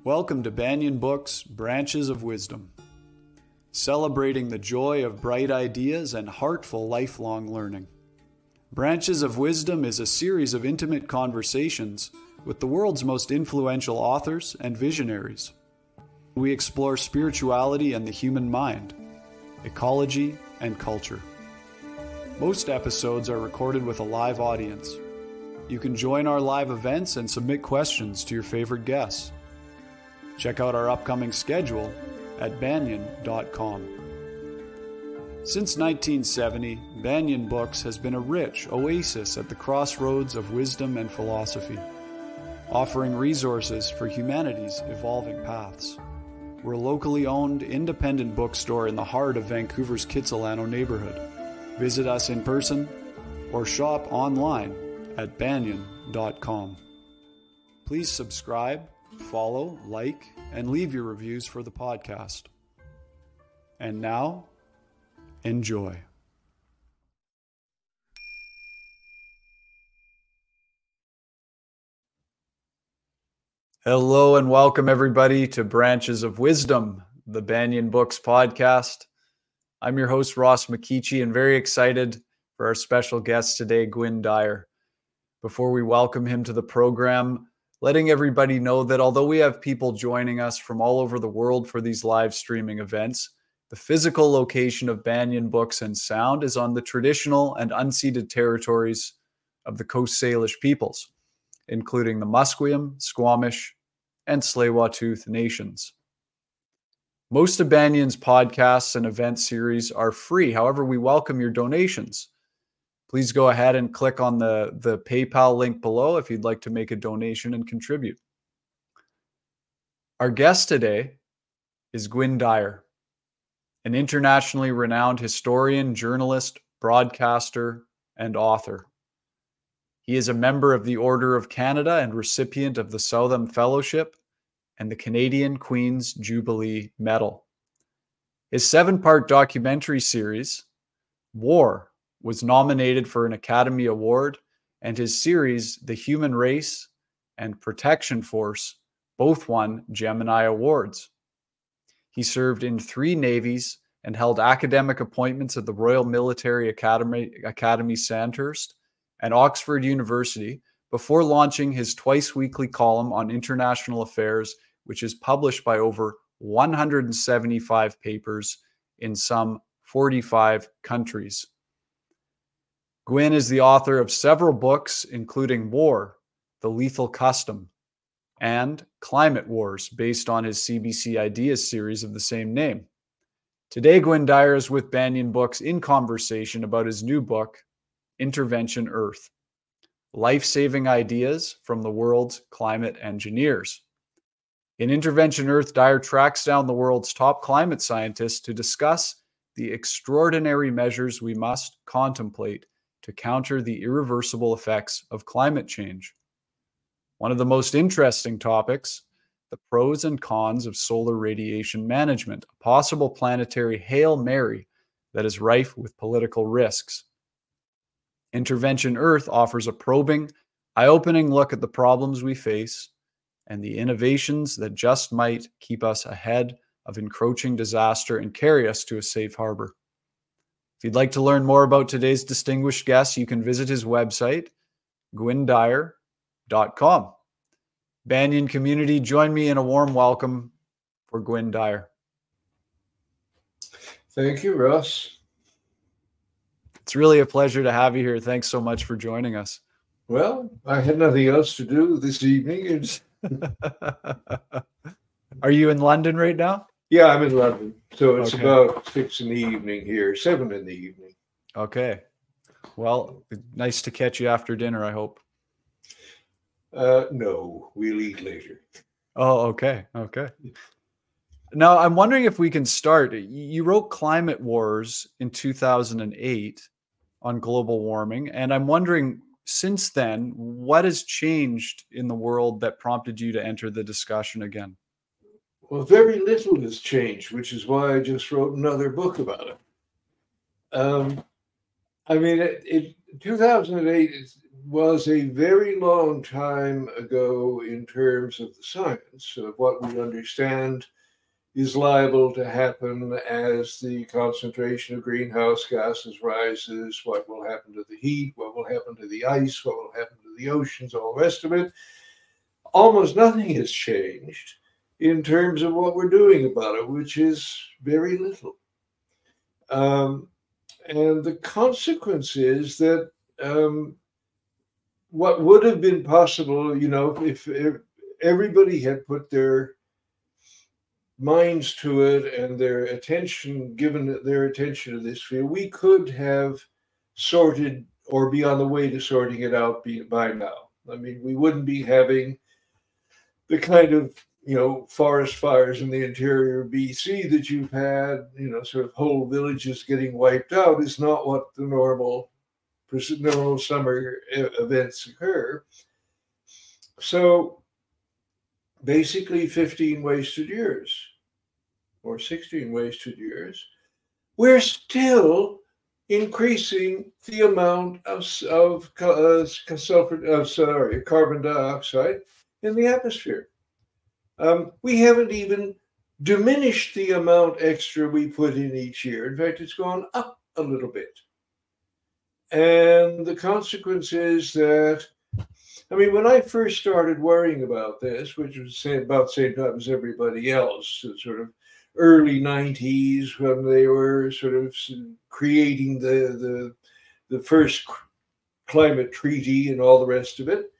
Welcome to Banyan Books, Branches of Wisdom, celebrating the joy of bright ideas and heartful lifelong learning. Branches of Wisdom is a series of intimate conversations with the world's most influential authors and visionaries. We explore spirituality and the human mind, ecology and culture. Most episodes are recorded with a live audience. You can join our live events and submit questions to your favorite guests. Check out our upcoming schedule at banyan.com. Since 1970, Banyan Books has been a rich oasis at the crossroads of wisdom and philosophy, offering resources for humanity's evolving paths. We're a locally owned, independent bookstore in the heart of Vancouver's Kitsilano neighborhood. Visit us in person or shop online at banyan.com. Please subscribe, follow, like, and leave your reviews for the podcast. And now, enjoy. Hello and welcome everybody to Branches of Wisdom, the Banyan Books podcast. I'm your host, Ross McKeechee, and very excited for our special guest today, Gwyn Dyer. Before we welcome him to the program, letting everybody know that although we have people joining us from all over the world for these live streaming events, the physical location of Banyan Books and Sound is on the traditional and unceded territories of the Coast Salish peoples, including the Musqueam, Squamish, and Tsleil-Waututh nations. Most of Banyan's podcasts and event series are free. However, we welcome your donations. Please go ahead and click on the PayPal link below if you'd like to make a donation and contribute. Our guest today is Gwyn Dyer, an internationally renowned historian, journalist, broadcaster, and author. He is a member of the Order of Canada and recipient of the Southam Fellowship and the Canadian Queen's Jubilee Medal. His 7-part documentary series, War, was nominated for an Academy Award, and his series, The Human Race and Protection Force, both won Gemini Awards. He served in 3 navies and held academic appointments at the Royal Military Academy Sandhurst and Oxford University before launching his twice-weekly column on international affairs, which is published by over 175 papers in some 45 countries. Gwyn is the author of several books, including War, The Lethal Custom, and Climate Wars, based on his CBC Ideas series of the same name. Today, Gwyn Dyer is with Banyan Books in conversation about his new book, Intervention Earth: Life-Saving Ideas from the World's Climate Engineers. In Intervention Earth, Dyer tracks down the world's top climate scientists to discuss the extraordinary measures we must contemplate to counter the irreversible effects of climate change. One of the most interesting topics, the pros and cons of solar radiation management, a possible planetary Hail Mary that is rife with political risks. Intervention Earth offers a probing, eye-opening look at the problems we face and the innovations that just might keep us ahead of encroaching disaster and carry us to a safe harbor. If you'd like to learn more about today's distinguished guest, you can visit his website, gwindyer.com. Banyan community, join me in a warm welcome for Gwyn Dyer. Thank you, Russ. It's really a pleasure to have you here. Thanks so much for joining us. Well, I had nothing else to do this evening. Are you in London right now? Yeah, I'm in London. So it's Okay. about 6 in the evening here, 7 in the evening. Okay. Well, nice to catch you after dinner, I hope. No, we'll eat later. Oh, okay. Okay. Now, I'm wondering if we can start. You wrote Climate Wars in 2008 on global warming, and I'm wondering, since then, what has changed in the world that prompted you to enter the discussion again? Well, very little has changed, which is why I just wrote another book about it. 2008 was a very long time ago in terms of the science of what we understand is liable to happen as the concentration of greenhouse gases rises, what will happen to the heat, what will happen to the ice, what will happen to the oceans, all the rest of it. Almost nothing has changed in terms of what we're doing about it, which is very little. Um, and the consequence is that what would have been possible, if everybody had put their minds to it and their attention, given their attention to this field, we could have sorted or be on the way to sorting it out by now. I mean, we wouldn't be having the kind of forest fires in the interior of BC that you've had. Sort of whole villages getting wiped out is not what the normal summer events occur. So basically 15 wasted years or 16 wasted years, we're still increasing the amount of carbon dioxide in the atmosphere. We haven't even diminished the amount extra we put in each year. In fact, it's gone up a little bit. And the consequence is that, I mean, when I first started worrying about this, which was about the same time as everybody else, sort of early 90s, when they were sort of creating the first climate treaty and all the rest of it.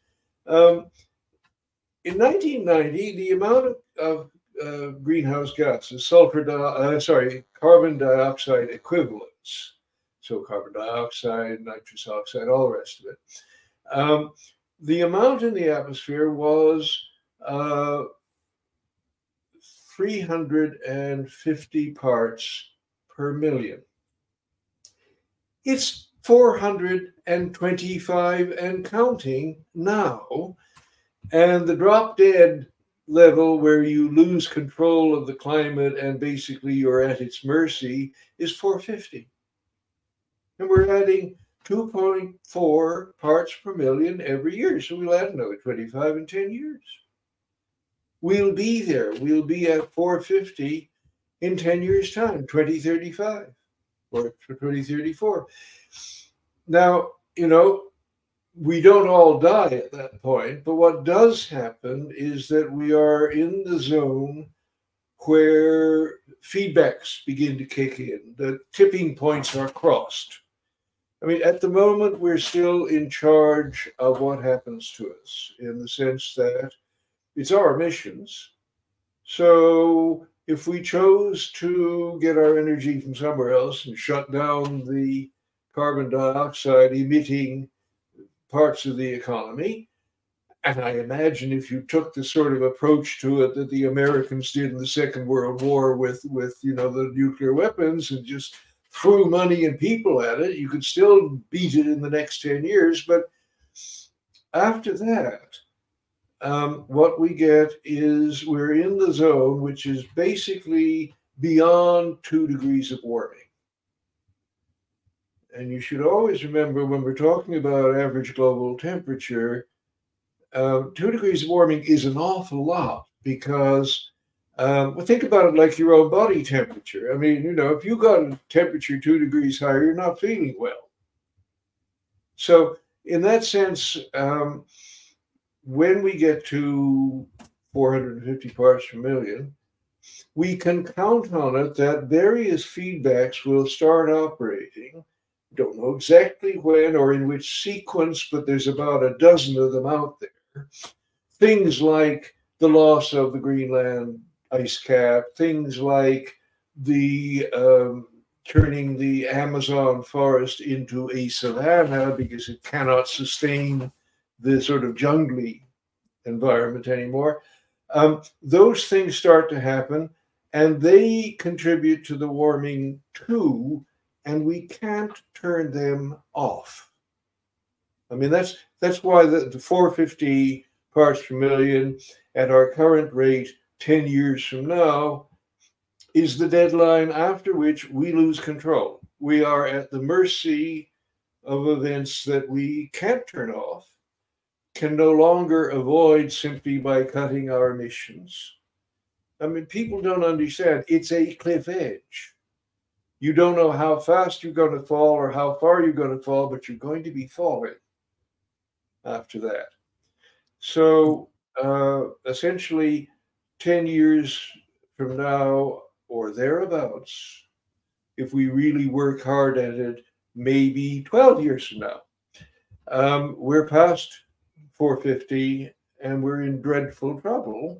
In 1990, the amount of greenhouse gases, carbon dioxide equivalents, so carbon dioxide, nitrous oxide, all the rest of it, the amount in the atmosphere was 350 parts per million. It's 425 and counting now. And the drop dead level, where you lose control of the climate and basically you're at its mercy, is 450. And we're adding 2.4 parts per million every year. So we'll add another 25 in 10 years. We'll be there. We'll be at 450 in 10 years' time, 2035 or 2034. Now, we don't all die at that point, but what does happen is that we are in the zone where feedbacks begin to kick in. The tipping points are crossed. I mean, at the moment, we're still in charge of what happens to us in the sense that it's our emissions. So if we chose to get our energy from somewhere else and shut down the carbon dioxide emitting parts of the economy, and I imagine if you took the sort of approach to it that the Americans did in the Second World War with the nuclear weapons and just threw money and people at it, you could still beat it in the next 10 years. But after that, what we get is we're in the zone which is basically beyond 2 degrees of warming. And you should always remember when we're talking about average global temperature, 2 degrees of warming is an awful lot because, think about it like your own body temperature. I mean, if you got a temperature 2 degrees higher, you're not feeling well. So in that sense, when we get to 450 parts per million, we can count on it that various feedbacks will start operating. Don't know exactly when or in which sequence, but there's about a dozen of them out there. Things like the loss of the Greenland ice cap, things like the turning the Amazon forest into a savanna because it cannot sustain the sort of jungly environment anymore. Those things start to happen, and they contribute to the warming too. And we can't turn them off. I mean, that's why the 450 parts per million at our current rate 10 years from now is the deadline after which we lose control. We are at the mercy of events that we can't turn off, can no longer avoid simply by cutting our emissions. I mean, people don't understand. It's a cliff edge. You don't know how fast you're going to fall or how far you're going to fall, but you're going to be falling after that. So essentially, 10 years from now or thereabouts, if we really work hard at it, maybe 12 years from now, we're past 450 and we're in dreadful trouble.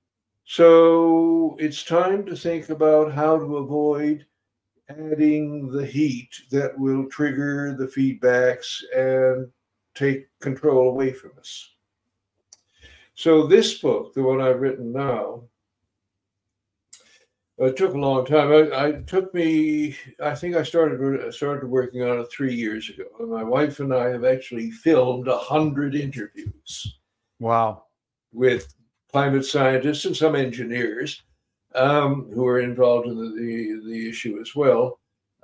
So it's time to think about how to avoid adding the heat that will trigger the feedbacks and take control away from us. So this book, the one I've written now, it took a long time. I think I started working on it 3 years ago. And my wife and I have actually filmed 100 interviews. Wow. With climate scientists and some engineers who are involved in the issue as well.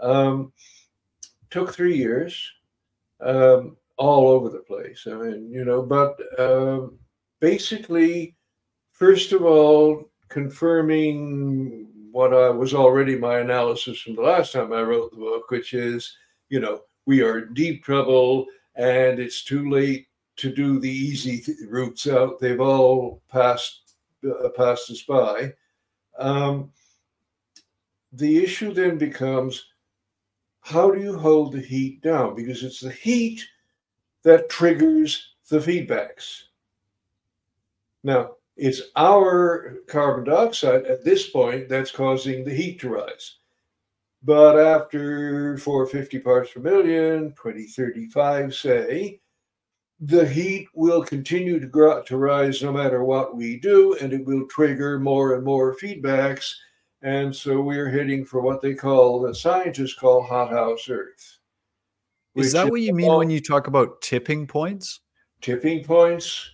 Took 3 years, all over the place. I mean, but basically, first of all, confirming what was already my analysis from the last time I wrote the book, which is, we are in deep trouble and it's too late to do the easy routes out. They've all passed us by. The issue then becomes, how do you hold the heat down? Because it's the heat that triggers the feedbacks. Now, it's our carbon dioxide at this point that's causing the heat to rise. But after 450 parts per million, 2035, say, the heat will continue to rise no matter what we do, and it will trigger more and more feedbacks. And so we're heading for what the scientists call hothouse Earth. Is that what you mean when you talk about tipping points? Tipping points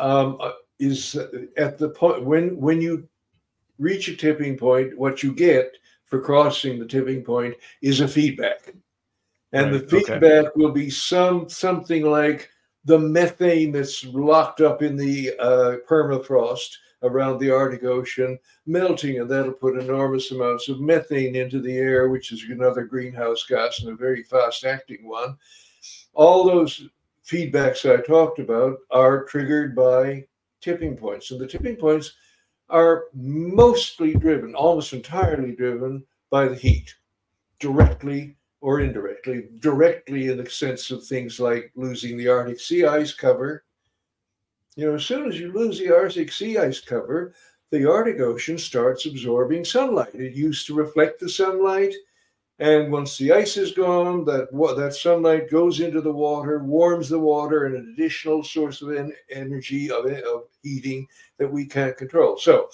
is at the point when you reach a tipping point, what you get for crossing the tipping point is a feedback. And right, the feedback will be something like the methane that's locked up in the permafrost around the Arctic Ocean melting, and that'll put enormous amounts of methane into the air, which is another greenhouse gas and a very fast-acting one. All those feedbacks I talked about are triggered by tipping points, and the tipping points are mostly driven, almost entirely driven by the heat, directly or indirectly. Directly in the sense of things like losing the Arctic sea ice cover. As soon as you lose the Arctic sea ice cover, the Arctic Ocean starts absorbing sunlight. It used to reflect the sunlight, and once the ice is gone, that sunlight goes into the water, warms the water, and an additional source of energy of heating that we can't control. So,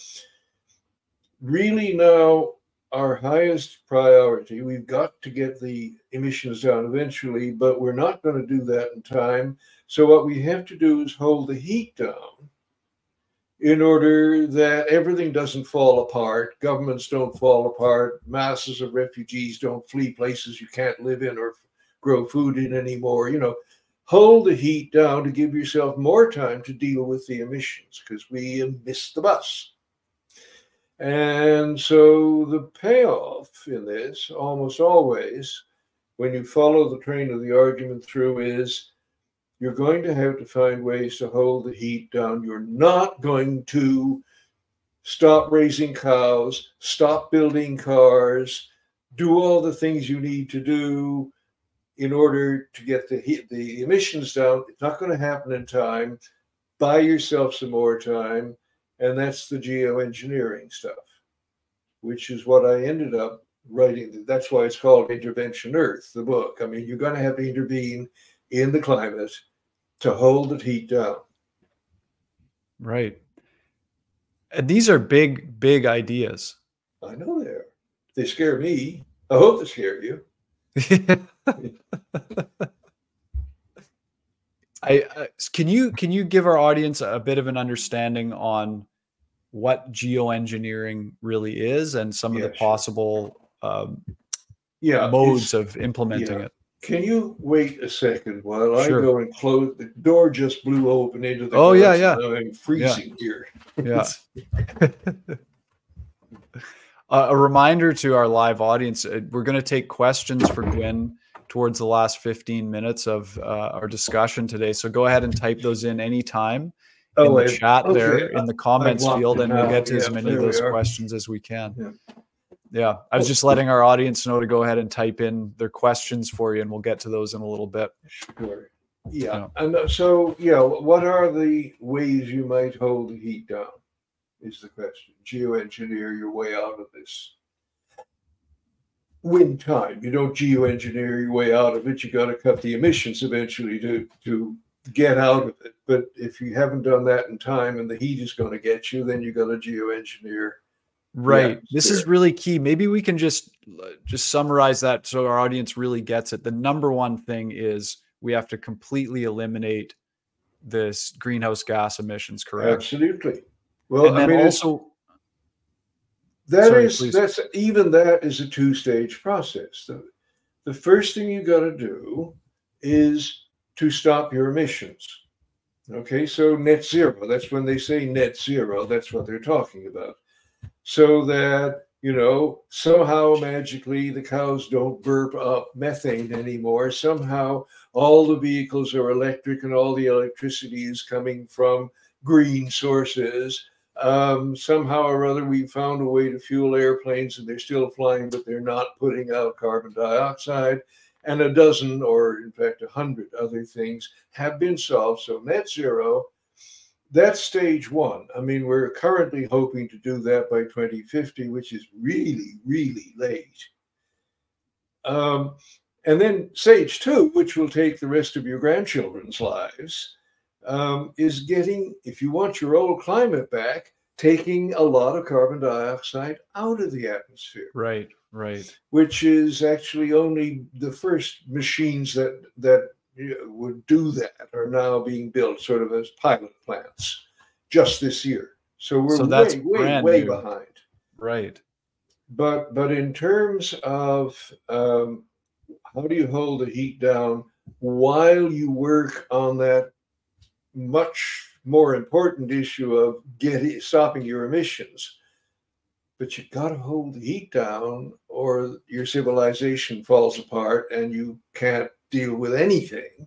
really now, our highest priority, we've got to get the emissions down eventually, but we're not going to do that in time. So what we have to do is hold the heat down in order that everything doesn't fall apart, governments don't fall apart, masses of refugees don't flee places you can't live in or grow food in anymore. Hold the heat down to give yourself more time to deal with the emissions, because we missed the bus. And so the payoff in this, almost always, when you follow the train of the argument through, is you're going to have to find ways to hold the heat down. You're not going to stop raising cows, stop building cars, do all the things you need to do in order to get the emissions down. It's not going to happen in time. Buy yourself some more time. And that's the geoengineering stuff, which is what I ended up writing. That's why it's called Intervention Earth, the book. I mean, you're going to have to intervene in the climate to hold the heat down. Right. And these are big, big ideas. I know they are. They scare me. I hope they scare you. Can you give our audience a bit of an understanding on what geoengineering really is and some of the possible modes of implementing it? Can you wait a second while I Sure. go and close? The door just blew open into the Oh yeah, garden. yeah, I'm yeah, freezing here. yeah. A reminder to our live audience: we're going to take questions for Gwyn towards the last 15 minutes of our discussion today. So go ahead and type those in anytime in the chat Okay. there in the I've comments locked field, it and we'll now. get to as Yeah, many of there we those are. questions as we can. Yeah. Yeah, I was just letting our audience know to go ahead and type in their questions for you, and we'll get to those in a little bit. Sure. Yeah. Yeah. And so, yeah, what are the ways you might hold the heat down? Is the question. Geoengineer your way out of this. Win time. You don't geoengineer your way out of it. You got to cut the emissions eventually to get out of it. But if you haven't done that in time and the heat is going to get you, then you got to geoengineer. Right. This is really key. Maybe we can just summarize that so our audience really gets it. The number one thing is we have to completely eliminate this greenhouse gas emissions, correct? Absolutely. Well, and then also that is a two-stage process. The first thing you got to do is to stop your emissions. Okay, so net zero, that's when they say net zero, that's what they're talking about. So that, somehow magically the cows don't burp up methane anymore. Somehow all the vehicles are electric and all the electricity is coming from green sources. Somehow or other, we found a way to fuel airplanes and they're still flying, but they're not putting out carbon dioxide. And a dozen, or in fact, 100 other things have been solved. So net zero, that's stage one. I mean, we're currently hoping to do that by 2050, which is really, really late. And then stage two, which will take the rest of your grandchildren's lives, is getting, if you want your old climate back, taking a lot of carbon dioxide out of the atmosphere. Right. Which is actually only the first machines that would do that are now being built sort of as pilot plants just this year. So we're way behind. Right. But in terms of how do you hold the heat down while you work on that much more important issue of stopping your emissions? But you got to hold the heat down or your civilization falls apart and you can't deal with anything.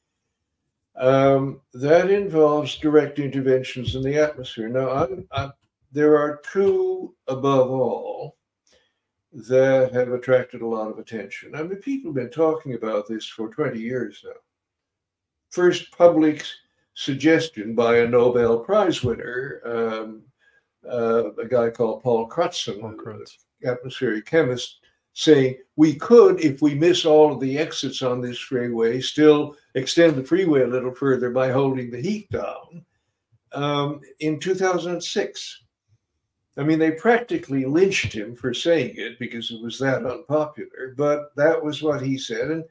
That involves direct interventions in the atmosphere. Now, there are two above all that have attracted a lot of attention. I mean, people have been talking about this for 20 years now. First public suggestion by a Nobel Prize winner, a guy called Paul Crutzen, an atmospheric chemist, saying we could, if we miss all of the exits on this freeway, still extend the freeway a little further by holding the heat down. In 2006. I mean, they practically lynched him for saying it because it was that unpopular, but that was what he said. And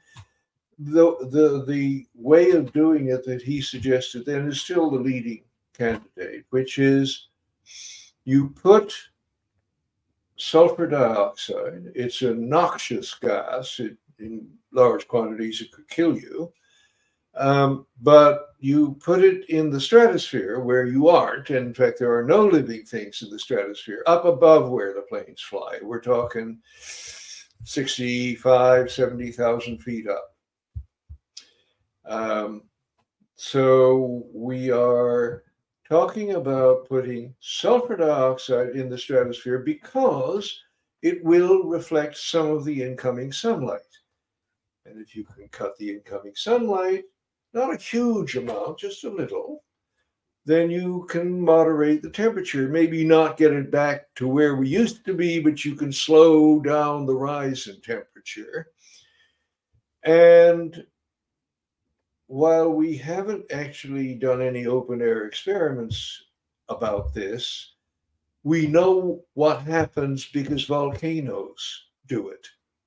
the way of doing it that he suggested then is still the leading candidate, which is you put sulfur dioxide. It's a noxious gas. In large quantities, it could kill you. But you put it in the stratosphere where you aren't. And in fact, there are no living things in the stratosphere up above where the planes fly. We're talking 65, 70,000 feet up. So we are talking about putting sulfur dioxide in the stratosphere because it will reflect some of the incoming sunlight. And if you can cut the incoming sunlight, not a huge amount, just a little, then you can moderate the temperature. Maybe not get it back to where we used to be, but you can slow down the rise in temperature. And while we haven't actually done any open air experiments about this, we know what happens because volcanoes do it.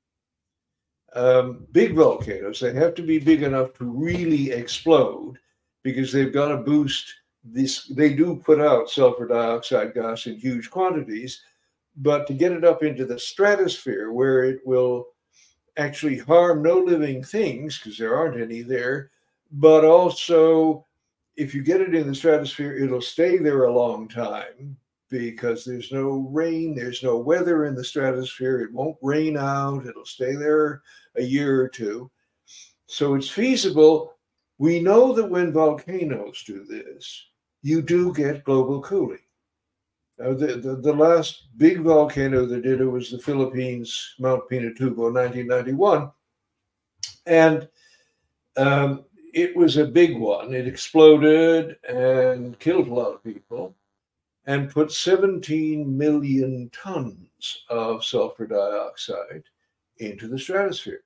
Big volcanoes, they have to be big enough to really explode because they've got to boost this. They do put out sulfur dioxide gas in huge quantities, but to get it up into the stratosphere where it will actually harm no living things because there aren't any there, but also if you get it in the stratosphere, it'll stay there a long time because there's no rain, there's no weather in the stratosphere. It won't rain out, it'll stay there a year or two. So it's feasible. We know that when volcanoes do this, you do get global cooling. The last big volcano that did it was the Philippines, Mount Pinatubo, 1991. And it was a big one. It exploded and killed a lot of people and put 17 million tons of sulfur dioxide into the stratosphere.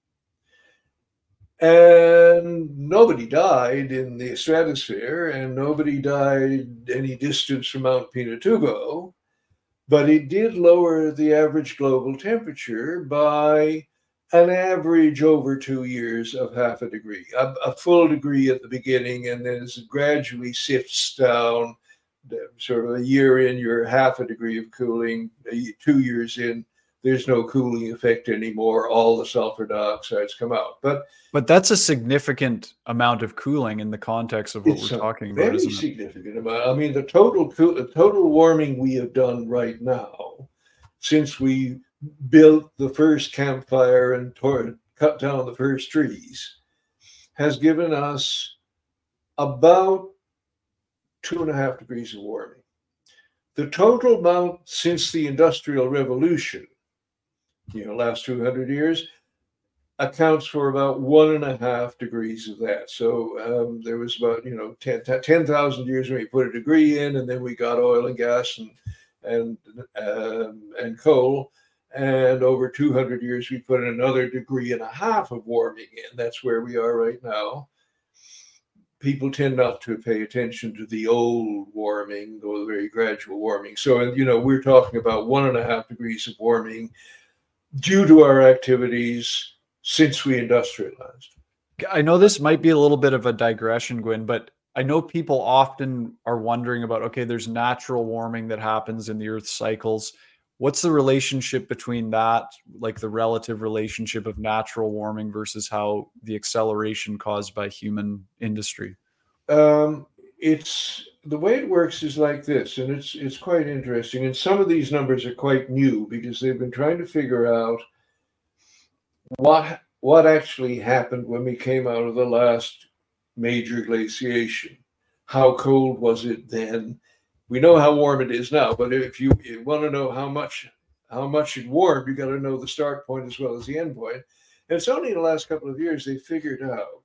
And nobody died in the stratosphere, and nobody died any distance from Mount Pinatubo, but it did lower the average global temperature by an average over 2 years of half a degree, a full degree at the beginning, and then as it gradually sifts down, sort of a year in, you're half a degree of cooling, 2 years in, there's no cooling effect anymore. All the sulfur dioxides come out. But that's a significant amount of cooling in the context of what we're talking about, isn't it? Very significant amount. I mean, the total warming we have done right now, since we built the first campfire and cut down the first trees, has given us about 2.5 degrees of warming. The total amount since the Industrial Revolution, last 200 years, accounts for about 1.5 degrees of that. So there was about 10,000 years when we put a degree in, and then we got oil and gas and coal, and over 200 years we put in another 1.5 degrees of warming in. That's where we are right now. People tend not to pay attention to the old warming or the very gradual warming. So we're talking about 1.5 degrees of warming due to our activities since we industrialized. I know this might be a little bit of a digression, Gwyn, but I know people often are wondering about, okay, there's natural warming that happens in the Earth's cycles. What's the relationship between that, like the relative relationship of natural warming versus how the acceleration caused by human industry? It's the way it works is like this, and it's quite interesting. And some of these numbers are quite new because they've been trying to figure out what actually happened when we came out of the last major glaciation. How cold was it then? We know how warm it is now, but if you want to know how much it warmed, you got to know the start point as well as the end point. And it's only in the last couple of years they figured out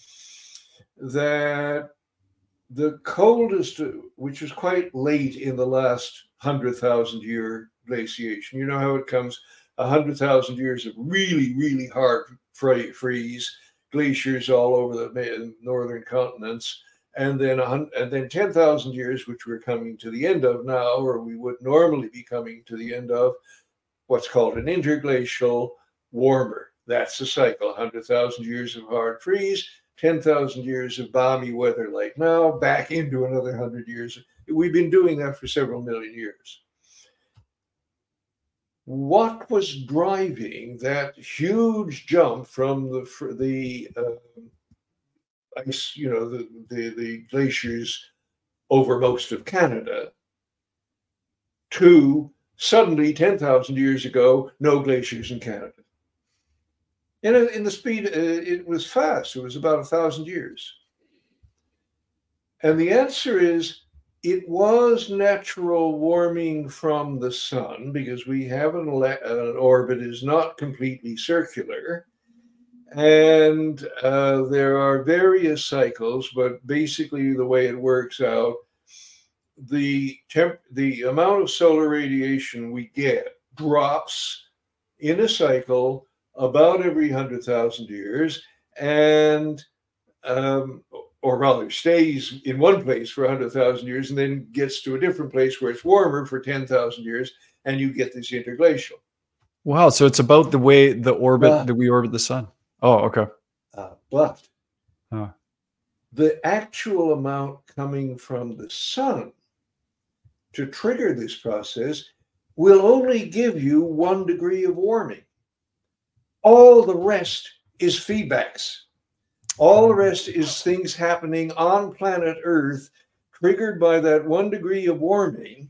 that the coldest, which was quite late in the last 100,000 year glaciation, you know how it comes 100,000 years of really, really hard freeze, glaciers all over the northern continents, and then 10,000 years, which we're coming to the end of now, or we would normally be coming to the end of, what's called an interglacial warmer. That's the cycle: 100,000 years of hard freeze, 10,000 years of balmy weather like now, back into another 100 years. We've been doing that for several million years. What was driving that huge jump from the ice, the glaciers over most of Canada to suddenly 10,000 years ago, no glaciers in Canada? And in the speed, it was fast. It was about 1,000 years. And the answer is, it was natural warming from the sun because we have an orbit is not completely circular. And there are various cycles, but basically the way it works out, the amount of solar radiation we get drops in a cycle about every 100,000 years, and or rather stays in one place for 100,000 years and then gets to a different place where it's warmer for 10,000 years, and you get this interglacial. Wow, so it's about the way the orbit that we orbit the sun. Oh, okay. But the actual amount coming from the sun to trigger this process will only give you 1 degree of warming. All the rest is feedbacks. All the rest is things happening on planet Earth triggered by that 1 degree of warming.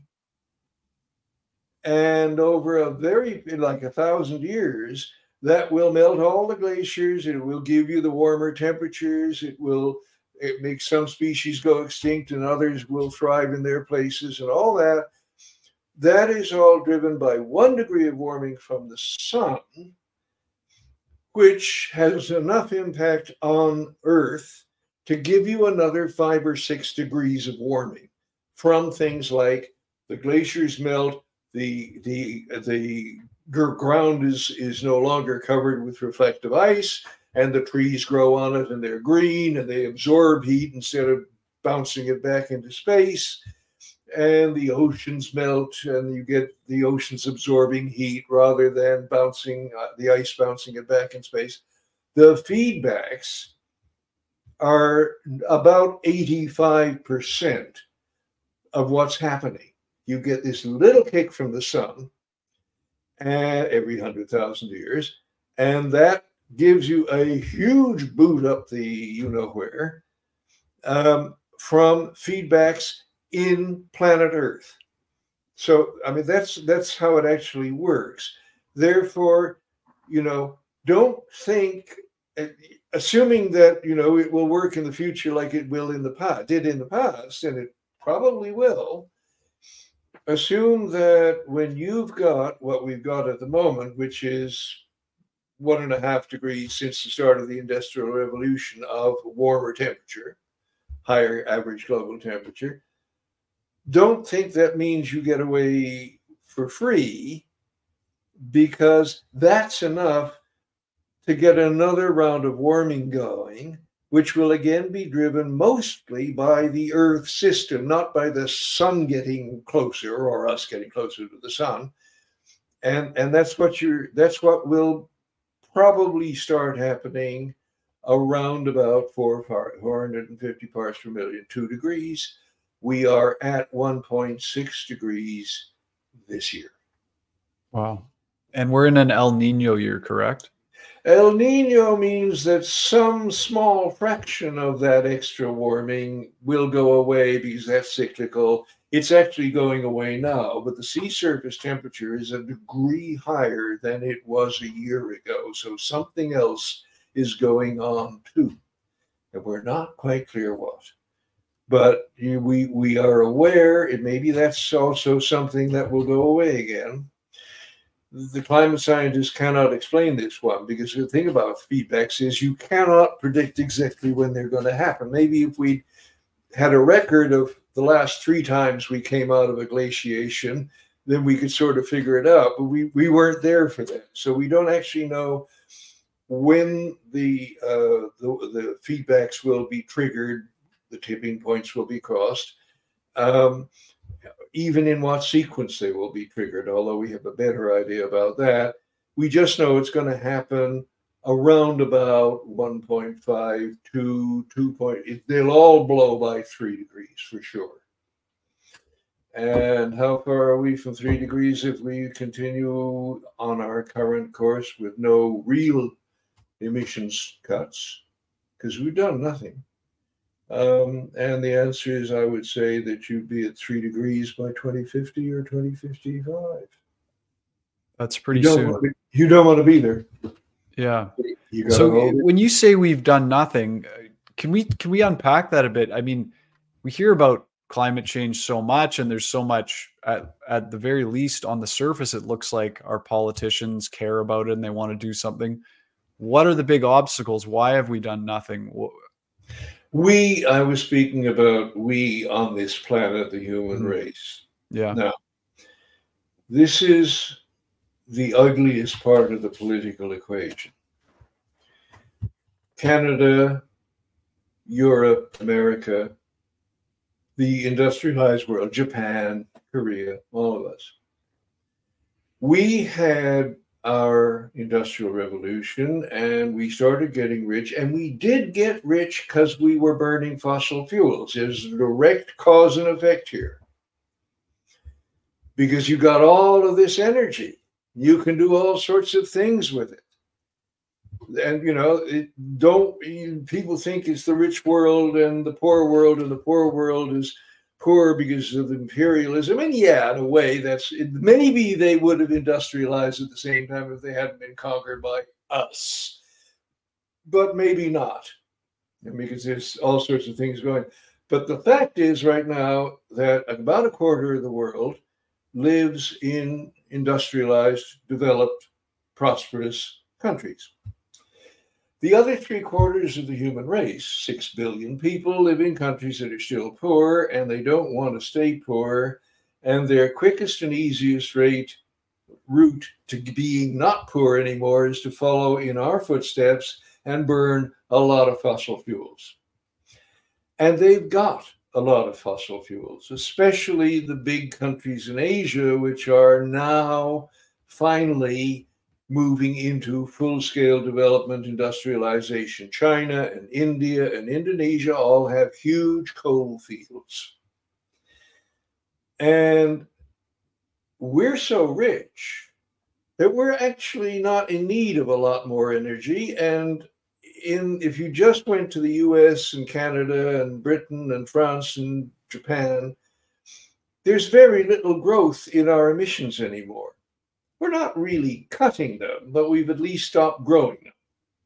And over a like 1,000 years, that will melt all the glaciers. It will give you the warmer temperatures. It makes some species go extinct and others will thrive in their places and all that. That is all driven by 1 degree of warming from the sun, which has enough impact on Earth to give you another 5 or 6 degrees of warming from things like the glaciers melt, the ground is no longer covered with reflective ice, and the trees grow on it and they're green and they absorb heat instead of bouncing it back into space. And the oceans melt and you get the oceans absorbing heat rather than the ice bouncing it back in space. The feedbacks are about 85% of what's happening. You get this little kick from the sun every 100,000 years, and that gives you a huge boot up the you-know-where from feedbacks in planet Earth. So, I mean, that's how it actually works. Therefore, don't think, assuming that, it will work in the future like it will did in the past, and it probably will. Assume that when you've got what we've got at the moment, which is 1.5 degrees since the start of the Industrial Revolution of warmer temperature, higher average global temperature, don't think that means you get away for free, because that's enough to get another round of warming going, which will again be driven mostly by the Earth system, not by the sun getting closer or us getting closer to the sun. And that's what will probably start happening around about 450 parts per million, 2 degrees. We are at 1.6 degrees this year. Wow. And we're in an El Nino year, correct? El Nino means that some small fraction of that extra warming will go away because that's cyclical. It's actually going away now, but the sea surface temperature is a degree higher than it was a year ago. So something else is going on too. And we're not quite clear what. But we are aware, and maybe that's also something that will go away again. The climate scientists cannot explain this one, because the thing about feedbacks is you cannot predict exactly when they're going to happen. Maybe if we had a record of the last 3 times we came out of a glaciation, then we could sort of figure it out. But we weren't there for that. So we don't actually know when the feedbacks will be triggered, the tipping points will be crossed. Even in what sequence they will be triggered, although we have a better idea about that. We just know it's going to happen around about 1.5 to 2. They'll all blow by 3 degrees for sure. And how far are we from 3 degrees if we continue on our current course with no real emissions cuts? Because we've done nothing. And the answer is, I would say that you'd be at 3 degrees by 2050 or 2055. That's pretty soon. You don't want to be there. Yeah. So when you say we've done nothing, can we unpack that a bit? I mean, we hear about climate change so much, and there's so much at the very least on the surface, it looks like our politicians care about it and they want to do something. What are the big obstacles? Why have we done nothing? I was speaking about we on this planet, the human race. Yeah. Now, this is the ugliest part of the political equation. Canada, Europe, America, the industrialized world, Japan, Korea, all of us. We had our industrial revolution and we started getting rich, and we did get rich because we were burning fossil fuels. There's a direct cause and effect here, because you got all of this energy. You can do all sorts of things with it. And people think it's the rich world and the poor world, and the poor world is poor because of imperialism. And yeah, in a way, that's it. Maybe they would have industrialized at the same time if they hadn't been conquered by us, but maybe not, because there's all sorts of things going. But the fact is, right now, that about a quarter of the world lives in industrialized, developed, prosperous countries. The other three quarters of the human race, 6 billion people, live in countries that are still poor, and they don't want to stay poor. And their quickest and easiest route to being not poor anymore is to follow in our footsteps and burn a lot of fossil fuels. And they've got a lot of fossil fuels, especially the big countries in Asia, which are now finally moving into full-scale development, industrialization. China and India and Indonesia all have huge coal fields. And we're so rich that we're actually not in need of a lot more energy. And if you just went to the US and Canada and Britain and France and Japan, there's very little growth in our emissions anymore. We're not really cutting them, but we've at least stopped growing them.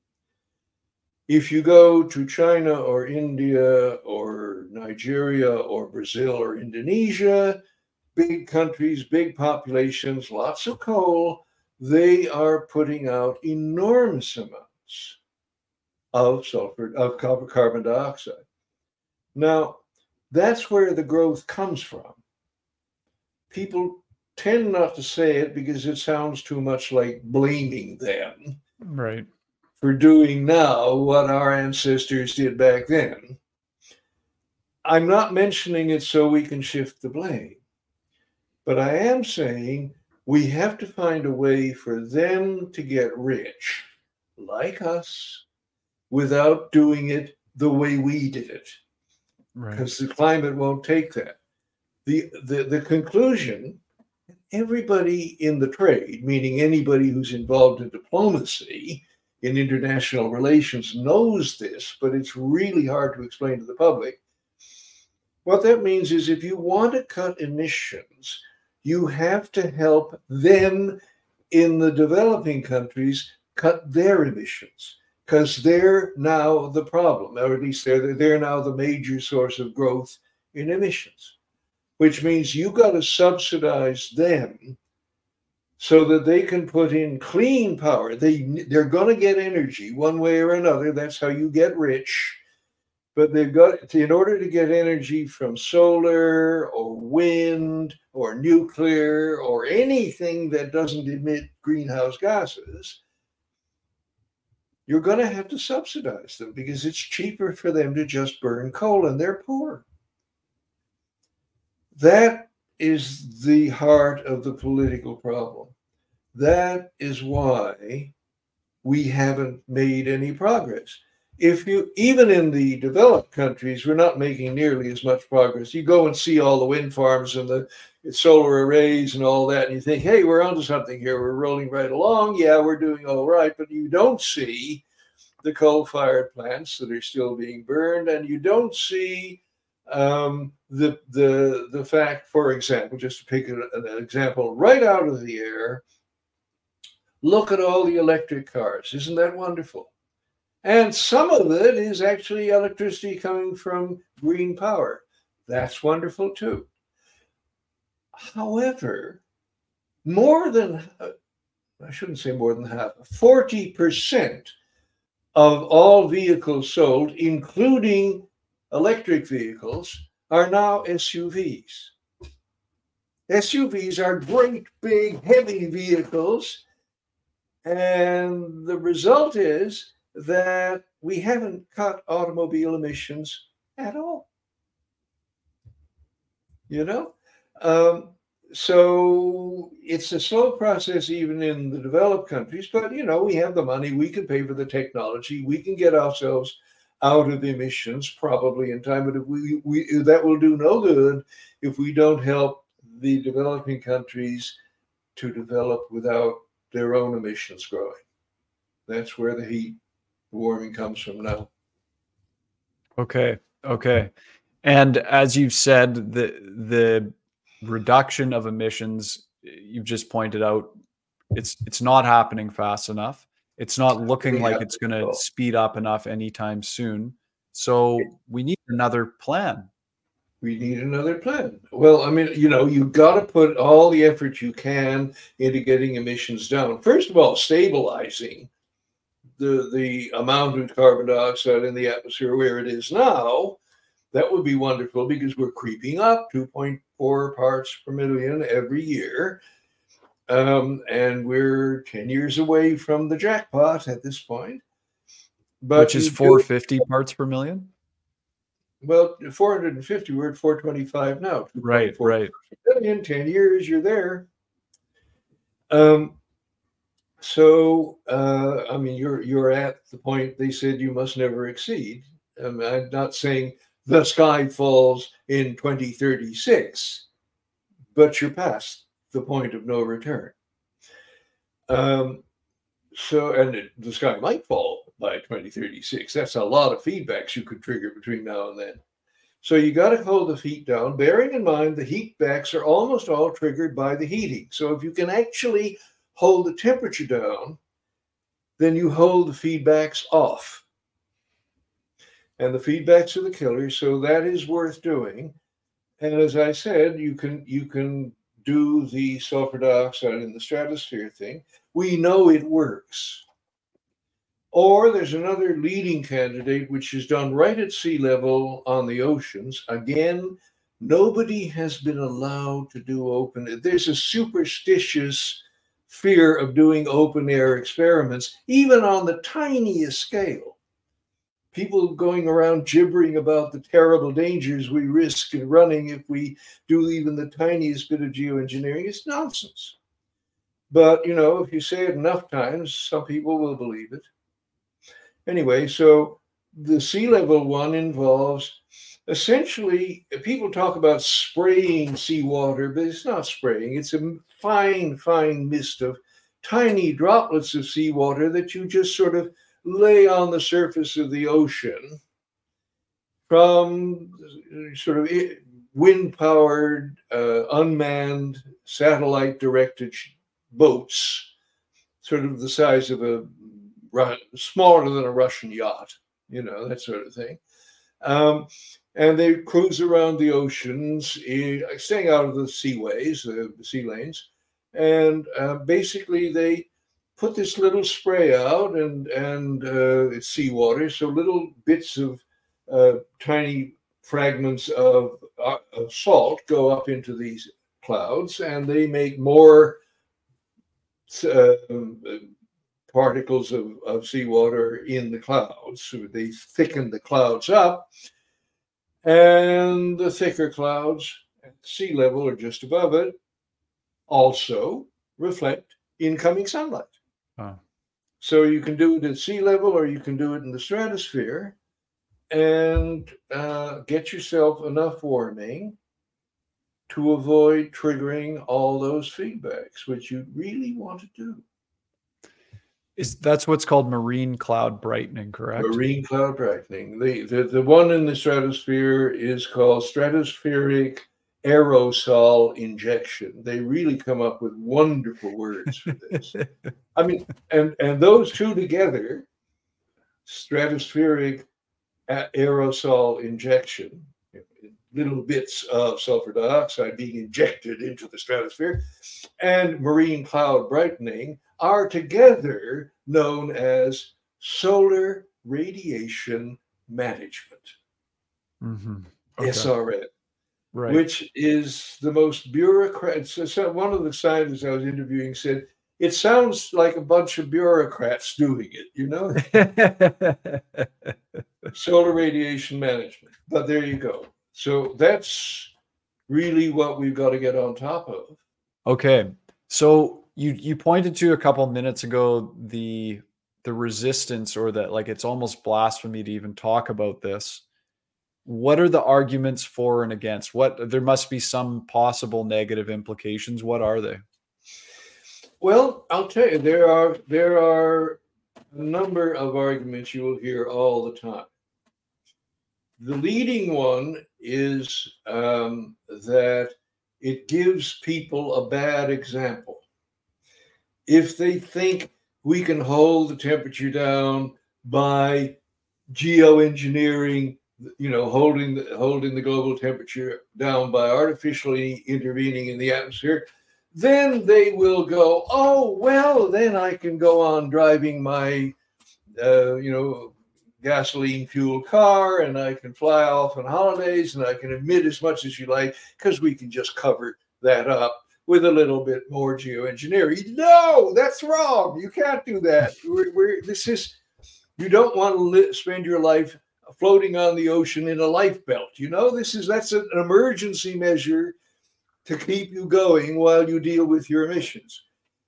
If you go to China or India or Nigeria or Brazil or Indonesia, big countries, big populations, lots of coal, they are putting out enormous amounts of carbon dioxide. Now, that's where the growth comes from. People tend not to say it because it sounds too much like blaming them Right. for doing now what our ancestors did back then. I'm not mentioning it so we can shift the blame, but I am saying we have to find a way for them to get rich, like us, without doing it the way we did it, because the climate won't take that. The conclusion, everybody in the trade, meaning anybody who's involved in diplomacy, in international relations, knows this, but it's really hard to explain to the public. What that means is if you want to cut emissions, you have to help them in the developing countries cut their emissions, because they're now the problem, or at least they're now the major source of growth in emissions, which means you got to subsidize them so that they can put in clean power. They're going to get energy one way or another. That's how you get rich. But they've got to, in order to get energy from solar or wind or nuclear or anything that doesn't emit greenhouse gases, you're going to have to subsidize them because it's cheaper for them to just burn coal, and they're poor. That is the heart of the political problem. That is why we haven't made any progress. Even in the developed countries, we're not making nearly as much progress. You go and see all the wind farms and the solar arrays and all that, and you think, hey, we're onto something here. We're rolling right along. Yeah, we're doing all right. But you don't see the coal-fired plants that are still being burned, and you don't see the fact, for example, just to pick an example right out of the air, look at all the electric cars. Isn't that wonderful? And some of it is actually electricity coming from green power. That's wonderful too. However, I shouldn't say more than half, 40% of all vehicles sold, including electric vehicles, are now SUVs. SUVs are great, big, heavy vehicles. And the result is that we haven't cut automobile emissions at all. So it's a slow process even in the developed countries, but we have the money, we can pay for the technology, we can get ourselves out of emissions probably in time, but if we that will do no good if we don't help the developing countries to develop without their own emissions growing. That's where the heat warming comes from now. Okay. And as you've said, the reduction of emissions, you've just pointed out, it's not happening fast enough. It's not looking like it's going to speed up enough anytime soon. So we need another plan. We need another plan. Well, I mean, you've got to put all the effort you can into getting emissions down. First of all, stabilizing the amount of carbon dioxide in the atmosphere where it is now. That would be wonderful because we're creeping up 2.4 parts per million every year. And we're 10 years away from the jackpot at this point. Which is 450 parts per million? Well, 450, we're at 425 now. Right. In 10 years, you're there. So, I mean, you're at the point they said you must never exceed. I'm not saying the sky falls in 2036, but you're past the point of no return. The sky might fall by 2036. That's a lot of feedbacks you could trigger between now and then. So you got to hold the heat down, bearing in mind the heat backs are almost all triggered by the heating. So if you can actually hold the temperature down, then you hold the feedbacks off. And the feedbacks are the killers, so that is worth doing. And as I said, you can do the sulfur dioxide in the stratosphere thing. We know it works. Or there's another leading candidate, which is done right at sea level on the oceans. Again, nobody has been allowed to do open. There's a superstitious fear of doing open air experiments, even on the tiniest scale. People going around gibbering about the terrible dangers we risk in running if we do even the tiniest bit of geoengineering. It's nonsense. But, if you say it enough times, some people will believe it. Anyway, so the sea level one involves essentially, people talk about spraying seawater, but it's not spraying. It's a fine, fine mist of tiny droplets of seawater that you just sort of lay on the surface of the ocean from sort of wind-powered, unmanned, satellite-directed boats, sort of the size of smaller than a Russian yacht, that sort of thing. And they cruise around the oceans, staying out of the seaways, the sea lanes. And basically they put this little spray out and it's seawater. So little bits of tiny fragments of salt go up into these clouds, and they make more particles of seawater in the clouds. So they thicken the clouds up, and the thicker clouds at sea level or just above it also reflect incoming sunlight. Wow. So you can do it at sea level or you can do it in the stratosphere and get yourself enough warming to avoid triggering all those feedbacks, which you really want to do. That's what's called marine cloud brightening, correct? Marine cloud brightening. The one in the stratosphere is called stratospheric aerosol injection. They really come up with wonderful words for this. I mean, and those two together, stratospheric aerosol injection, little bits of sulfur dioxide being injected into the stratosphere, and marine cloud brightening are together known as solar radiation management, SRM, right. Which is the most bureaucratic. So one of the scientists I was interviewing said, it sounds like a bunch of bureaucrats doing it, Solar radiation management. But there you go. So that's really what we've got to get on top of. Okay. So you pointed to a couple minutes ago the resistance, or that, like, it's almost blasphemy to even talk about this. What are the arguments for and against? There must be some possible negative implications. What are they? Well, I'll tell you, there are a number of arguments you will hear all the time. The leading one is that it gives people a bad example. If they think we can hold the temperature down by geoengineering, holding the global temperature down by artificially intervening in the atmosphere, then they will go, oh, well, then I can go on driving my, gasoline fueled car, and I can fly off on holidays, and I can emit as much as you like, because we can just cover that up with a little bit more geoengineering. No, that's wrong. You can't do that. You don't want to spend your life floating on the ocean in a life belt. That's an emergency measure to keep you going while you deal with your emissions.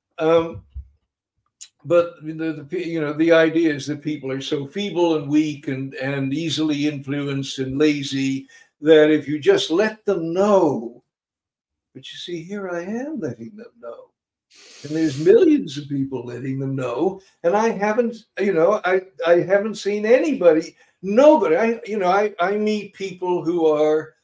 But the idea is that people are so feeble and weak and easily influenced and lazy that if you just let them know, but you see, here I am letting them know. And there's millions of people letting them know. And I haven't seen nobody. I meet people who are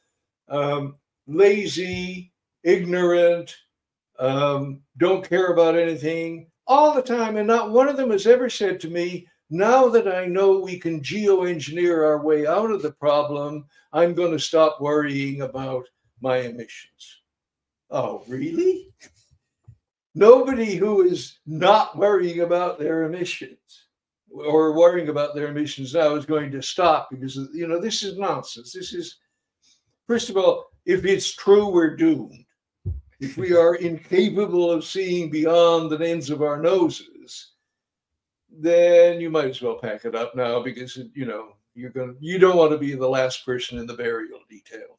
lazy, ignorant, don't care about anything all the time. And not one of them has ever said to me, now that I know we can geoengineer our way out of the problem, I'm going to stop worrying about my emissions. Oh, really? Nobody who is not worrying about their emissions or worrying about their emissions now is going to stop, because, this is nonsense. This is, first of all, if it's true, we're doomed. If we are incapable of seeing beyond the ends of our noses, then you might as well pack it up now, because, you don't want to be the last person in the burial detail.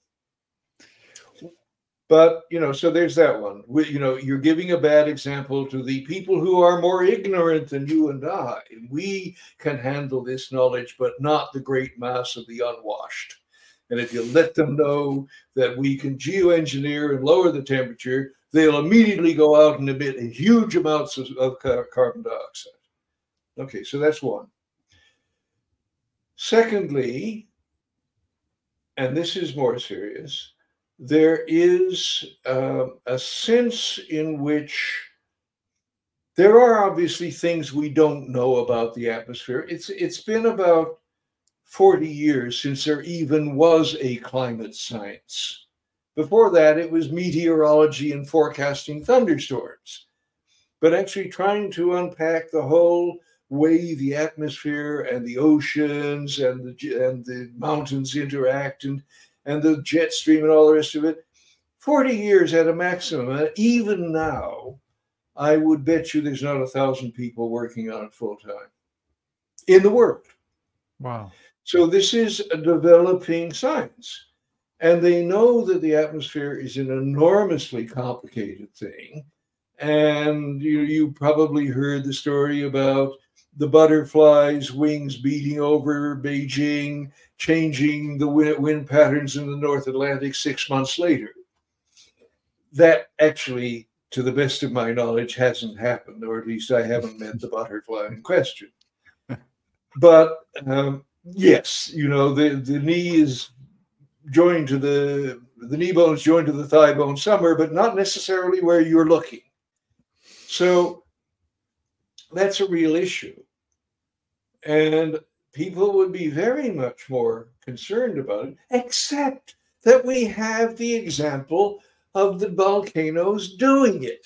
But, so there's that one. You're giving a bad example to the people who are more ignorant than you and I. We can handle this knowledge, but not the great mass of the unwashed. And if you let them know that we can geoengineer and lower the temperature, they'll immediately go out and emit huge amounts of carbon dioxide. Okay, so that's one. Secondly, and this is more serious, there is a sense in which there are obviously things we don't know about the atmosphere. It's been about 40 years since there even was a climate science. Before that, it was meteorology and forecasting thunderstorms. But actually trying to unpack the whole way the atmosphere and the oceans and the mountains interact and the jet stream and all the rest of it, 40 years at a maximum. Even now, I would bet you there's not 1,000 people working on it full time in the world. Wow. So this is a developing science. And they know that the atmosphere is an enormously complicated thing. And you probably heard the story about the butterflies' wings beating over Beijing, changing the wind patterns in the North Atlantic 6 months later. That actually, to the best of my knowledge, hasn't happened, or at least I haven't met the butterfly in question. But yes, the knee is joined to the knee bone is joined to the thigh bone somewhere, but not necessarily where you're looking. So that's a real issue. And people would be very much more concerned about it, except that we have the example of the volcanoes doing it.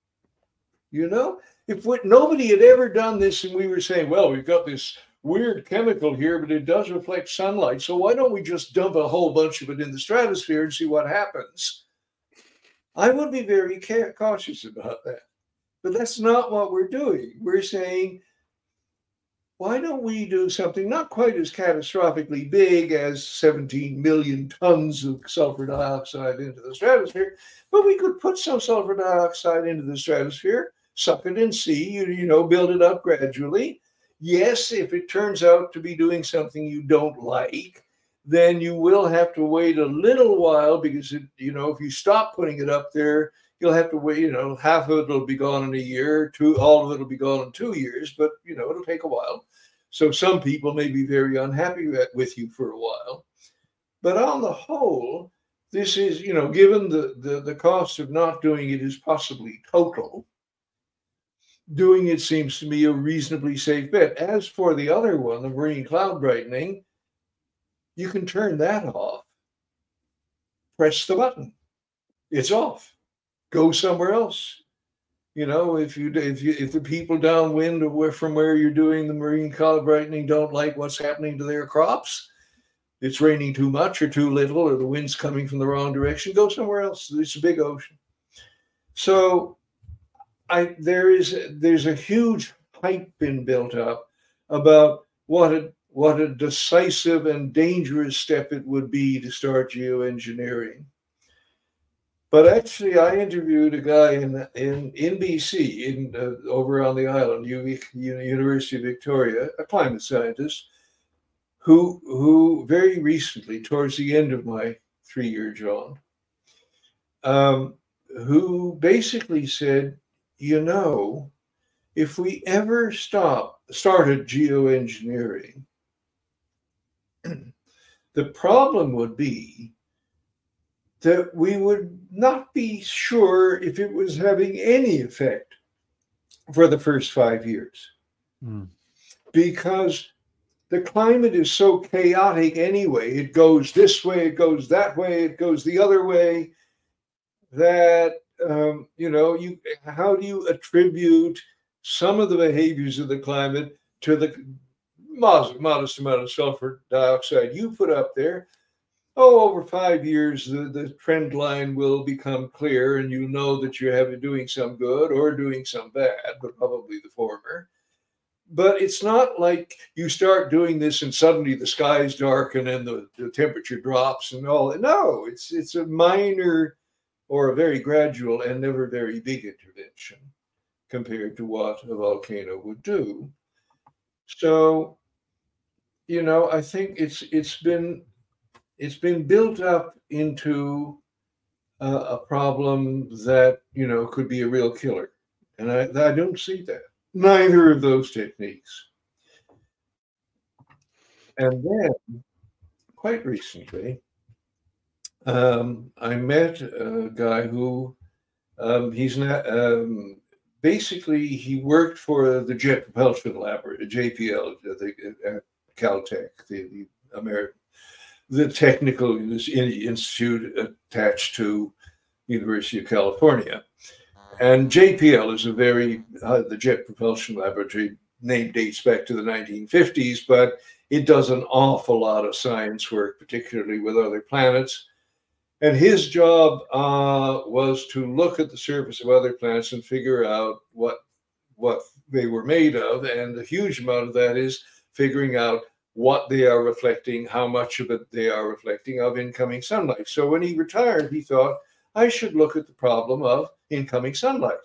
If nobody had ever done this and we were saying, well, we've got this weird chemical here, but it does reflect sunlight, so why don't we just dump a whole bunch of it in the stratosphere and see what happens? I would be very cautious about that. But that's not what we're doing. We're saying, why don't we do something not quite as catastrophically big as 17 million tons of sulfur dioxide into the stratosphere, but we could put some sulfur dioxide into the stratosphere, suck it and see, build it up gradually. Yes, if it turns out to be doing something you don't like, then you will have to wait a little while because, if you stop putting it up there, you'll have to wait, half of it will be gone in a year, all of it will be gone in 2 years, but, it'll take a while. So some people may be very unhappy with you for a while. But on the whole, this is, given the cost of not doing it is possibly total, doing it seems to me a reasonably safe bet. As for the other one, the marine cloud brightening, you can turn that off. Press the button. It's off. Go somewhere else. If the people downwind from where you're doing the marine cloud brightening don't like what's happening to their crops, it's raining too much or too little, or the wind's coming from the wrong direction, go somewhere else. It's a big ocean. So there's a huge hype been built up about what a decisive and dangerous step it would be to start geoengineering. But actually, I interviewed a guy in BC, over on the island, University of Victoria, a climate scientist, who very recently, towards the end of my 3-year jaunt, who basically said, if we ever started geoengineering, the problem would be that we would not be sure if it was having any effect for the first 5 years. Because the climate is so chaotic anyway. It goes this way, it goes that way, it goes the other way, that, how do you attribute some of the behaviors of the climate to the modest amount of sulfur dioxide you put up there? Over 5 years, the trend line will become clear, and you know that you're doing some good or doing some bad, but probably the former. But it's not like you start doing this and suddenly the skies darken and the temperature drops and all. No, it's a minor or a very gradual and never very big intervention compared to what a volcano would do. So, I think it's been built up into a problem that, could be a real killer. And I don't see that. Neither of those techniques. And then, quite recently, I met a guy who he's not, basically he worked for the Jet Propulsion Laboratory, JPL, at Caltech, the American, the technical institute attached to University of California. And JPL is the Jet Propulsion Laboratory name dates back to the 1950s, but it does an awful lot of science work, particularly with other planets. And his job was to look at the surface of other planets and figure out what they were made of. And a huge amount of that is figuring out what they are reflecting, how much of it they are reflecting of incoming sunlight. So when he retired, he thought, I should look at the problem of incoming sunlight.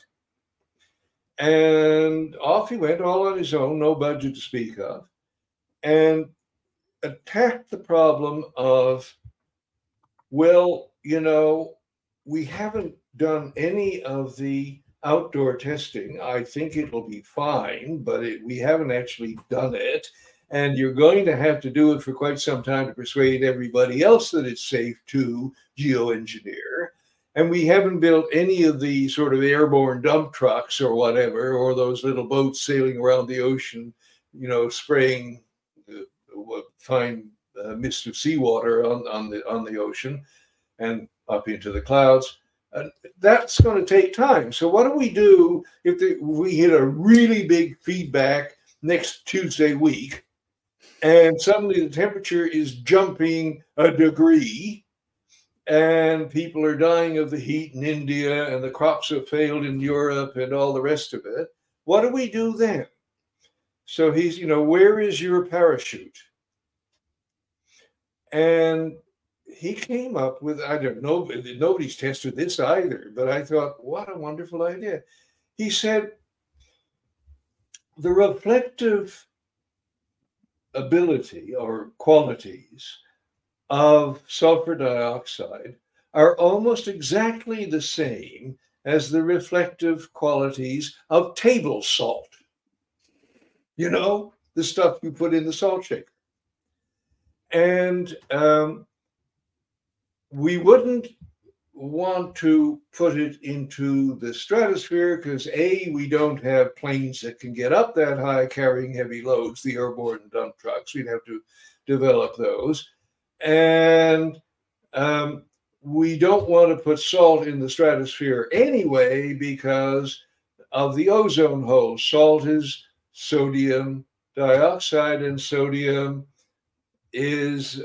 And off he went, all on his own, no budget to speak of, and attacked the problem of, well, we haven't done any of the outdoor testing. I think it'll be fine, but we haven't actually done it. And you're going to have to do it for quite some time to persuade everybody else that it's safe to geoengineer. And we haven't built any of the sort of airborne dump trucks or whatever, or those little boats sailing around the ocean, spraying fine mist of seawater on the ocean and up into the clouds. That's going to take time. So what do we do if we hit a really big feedback next Tuesday week, and suddenly the temperature is jumping a degree, and people are dying of the heat in India, and the crops have failed in Europe, and all the rest of it? What do we do then? So he's, where is your parachute? And he came up with, I don't know, nobody's tested this either, but I thought, what a wonderful idea. He said, the reflective ability or qualities of sulfur dioxide are almost exactly the same as the reflective qualities of table salt. You know, the stuff you put in the salt shaker. And we wouldn't want to put it into the stratosphere because A, we don't have planes that can get up that high carrying heavy loads, the airborne dump trucks. We'd have to develop those. And we don't want to put salt in the stratosphere anyway because of the ozone hole. Salt is sodium dioxide, and sodium is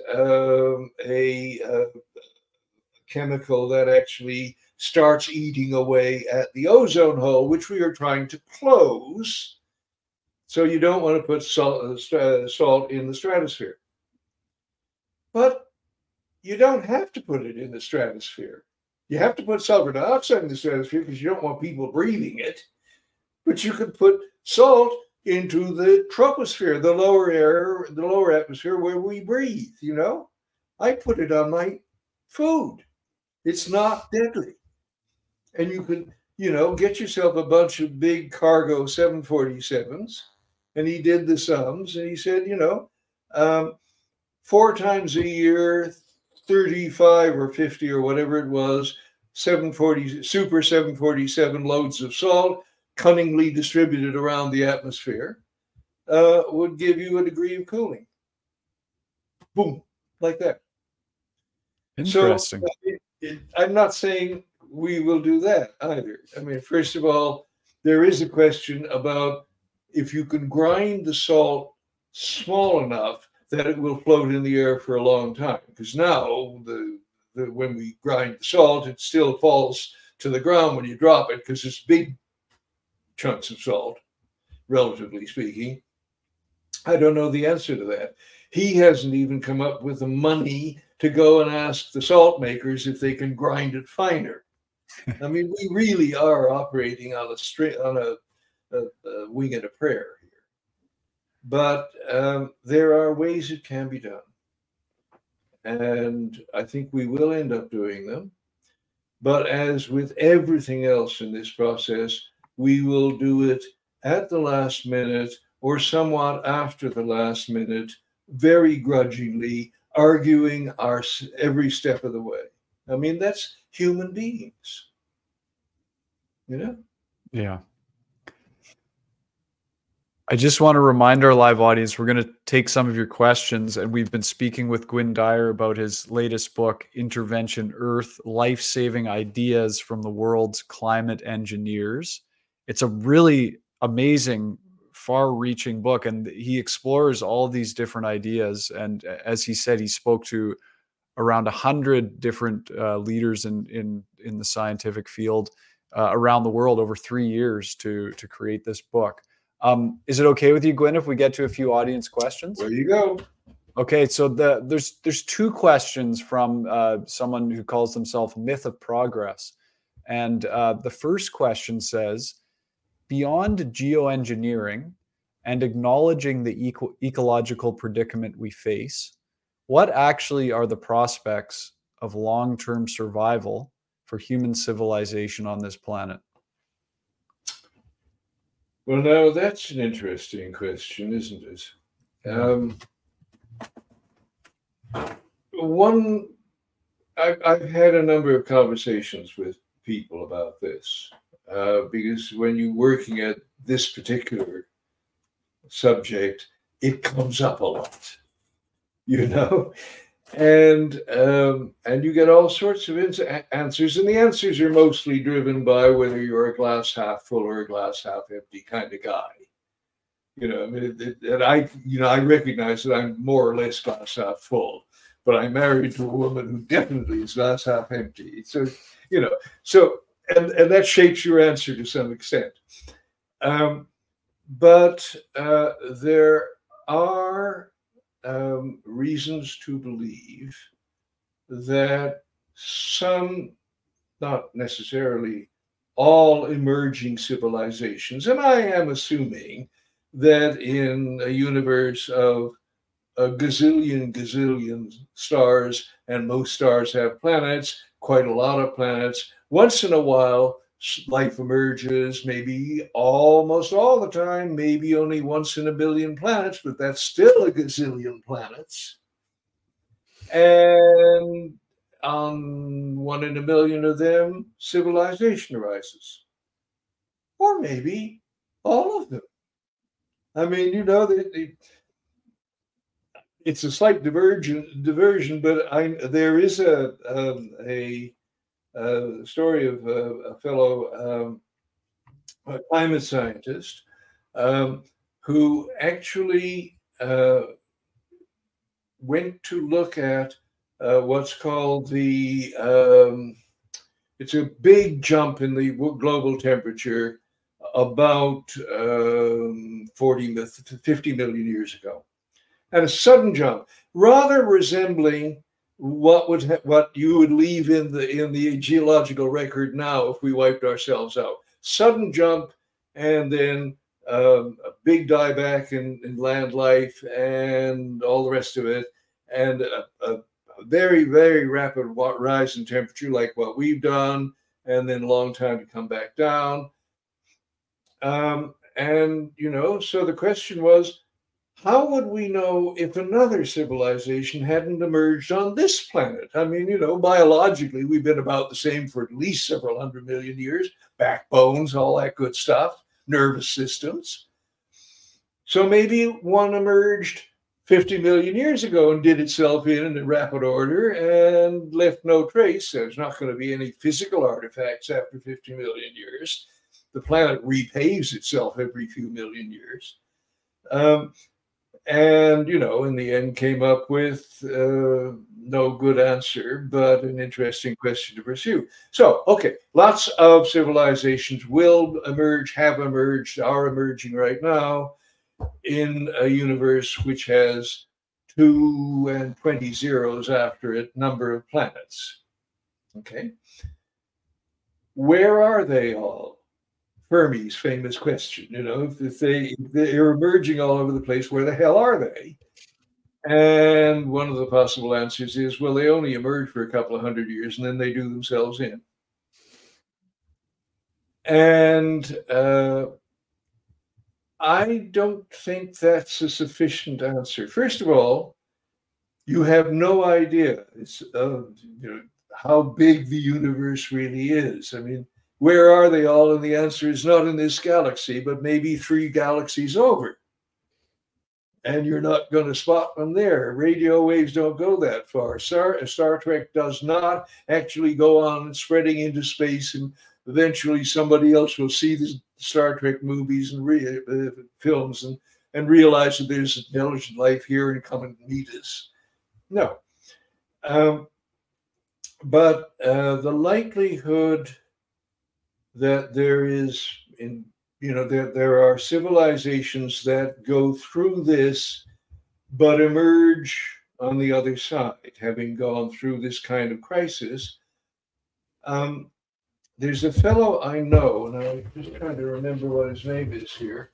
a chemical that actually starts eating away at the ozone hole, which we are trying to close. So you don't want to put salt in the stratosphere. But you don't have to put it in the stratosphere. You have to put sulfur dioxide in the stratosphere because you don't want people breathing it. But you could put salt into the troposphere, the lower air, the lower atmosphere where we breathe, you know? I put it on my food. It's not deadly. And you could, you know, get yourself a bunch of big cargo 747s. And he did the sums and he said, you know, 4 times a year, 35 or 50 or whatever it was, 740 Super 747 loads of salt cunningly distributed around the atmosphere would give you a degree of cooling. Boom, like that. Interesting. So I'm not saying we will do that either. I mean, first of all, there is a question about if you can grind the salt small enough that it will float in the air for a long time. Because now, when we grind the salt, it still falls to the ground when you drop it because it's big chunks of salt, relatively speaking. I don't know the answer to that. He hasn't even come up with the money to go and ask the salt makers if they can grind it finer. I mean, we really are operating on a wing and a prayer here. But there are ways it can be done. And I think we will end up doing them. But as with everything else in this process, we will do it at the last minute or somewhat after the last minute, very grudgingly, arguing our every step of the way. I mean, that's human beings, you know? Yeah. I just want to remind our live audience, we're going to take some of your questions, and we've been speaking with Gwynne Dyer about his latest book, Intervention Earth, Life-Saving Ideas from the World's Climate Engineers. It's a really amazing, far-reaching book, and he explores all these different ideas. And as he said, he spoke to around 100 different leaders in the scientific field around the world over 3 years to create this book. Is it okay with you, Gwynne, if we get to a few audience questions? There you go. Okay, so there's 2 questions from someone who calls themselves Myth of Progress. And the first question says, beyond geoengineering and acknowledging the ecological predicament we face, what actually are the prospects of long-term survival for human civilization on this planet? Well, now that's an interesting question, isn't it? I've had a number of conversations with people about this because when you're working at this particular subject, it comes up a lot, you know, and you get all sorts of answers, and the answers are mostly driven by whether you're a glass half full or a glass half empty kind of guy. You know, I mean, and I recognize that I'm more or less glass half full, but I'm married to a woman who definitely is glass half empty. So, you know, and that shapes your answer to some extent. But there are reasons to believe that some, not necessarily all emerging civilizations, and I am assuming that in a universe of a gazillion stars, and most stars have planets, quite a lot of planets. Once in a while, life emerges, maybe almost all the time, maybe only once in a billion planets, but that's still a gazillion planets. And on one in a million of them, civilization arises. Or maybe all of them. I mean, it's a slight diversion, but there is a story of a fellow a climate scientist who actually went to look at what's called it's a big jump in the global temperature about 50 million years ago. And a sudden jump, rather resembling what you would leave in the geological record now if we wiped ourselves out. Sudden jump, and then a big dieback in land life and all the rest of it, and a very, very rapid rise in temperature like what we've done, and then a long time to come back down. And so the question was, how would we know if another civilization hadn't emerged on this planet? I mean, biologically, we've been about the same for at least several hundred million years, backbones, all that good stuff, nervous systems. So maybe one emerged 50 million years ago and did itself in rapid order and left no trace. There's not going to be any physical artifacts after 50 million years. The planet repaves itself every few million years. And, in the end came up with no good answer, but an interesting question to pursue. So, okay, lots of civilizations will emerge, have emerged, are emerging right now in a universe which has 2 and 20 zeros after it number of planets. Okay. Where are they all? Fermi's famous question, if they're emerging all over the place, where the hell are they? And one of the possible answers is, well, they only emerge for a couple of hundred years and then they do themselves in. And I don't think that's a sufficient answer. First of all, you have no idea how big the universe really is. I mean, where are they all? And the answer is not in this galaxy, but maybe 3 galaxies over. And you're not going to spot them there. Radio waves don't go that far. Star Trek does not actually go on spreading into space, and eventually somebody else will see the Star Trek movies and films and realize that there's intelligent life here and come and meet us. No. But the likelihood that there is there are civilizations that go through this but emerge on the other side, having gone through this kind of crisis. There's a fellow I know, and I'm just trying to remember what his name is here.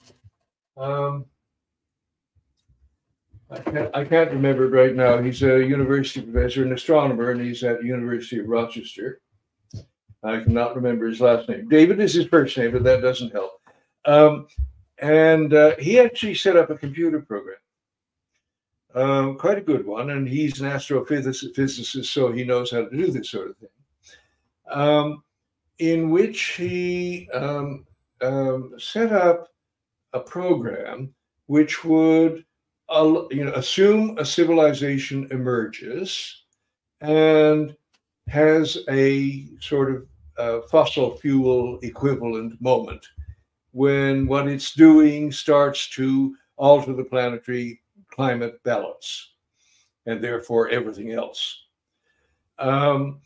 I can't remember it right now. He's a university professor, an astronomer, and he's at the University of Rochester. I cannot remember his last name. David is his first name, but that doesn't help. And he actually set up a computer program, quite a good one, and he's an astrophysicist, so he knows how to do this sort of thing, in which he set up a program which would assume a civilization emerges and has a sort of fossil fuel equivalent moment when what it's doing starts to alter the planetary climate balance and therefore everything else. And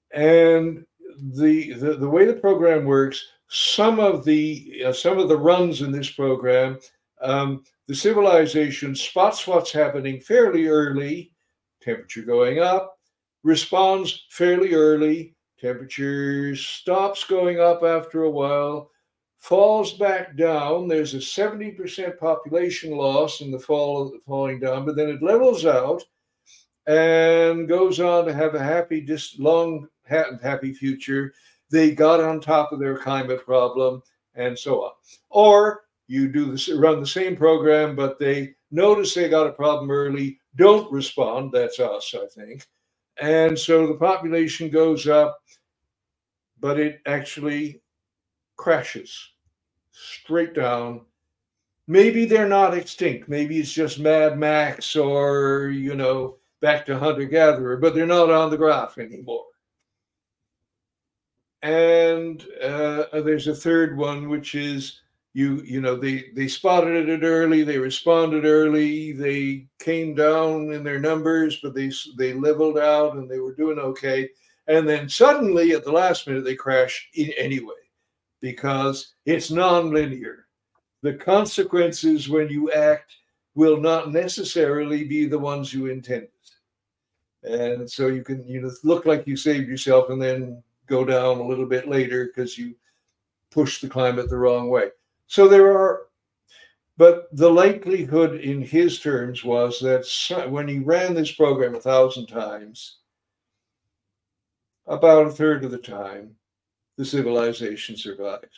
the way the program works, some of the runs in this program, the civilization spots what's happening fairly early, temperature going up, responds fairly early, temperature stops going up after a while, falls back down. There's a 70% population loss in the falling down, but then it levels out and goes on to have a happy, happy future. They got on top of their climate problem and so on. Or you run the same program, but they notice they got a problem early, don't respond. That's us, I think. And so the population goes up, but it actually crashes straight down. Maybe they're not extinct. Maybe it's just Mad Max or, back to hunter-gatherer, but they're not on the graph anymore. And there's a third one, which is they spotted it early, they responded early, they came down in their numbers, but they leveled out and they were doing okay. And then suddenly at the last minute, they crash anyway, because it's nonlinear. The consequences when you act will not necessarily be the ones you intended. And so you can look like you saved yourself and then go down a little bit later because you pushed the climate the wrong way. So but the likelihood in his terms was that when he ran this program 1,000 times, about a third of the time, the civilization survived.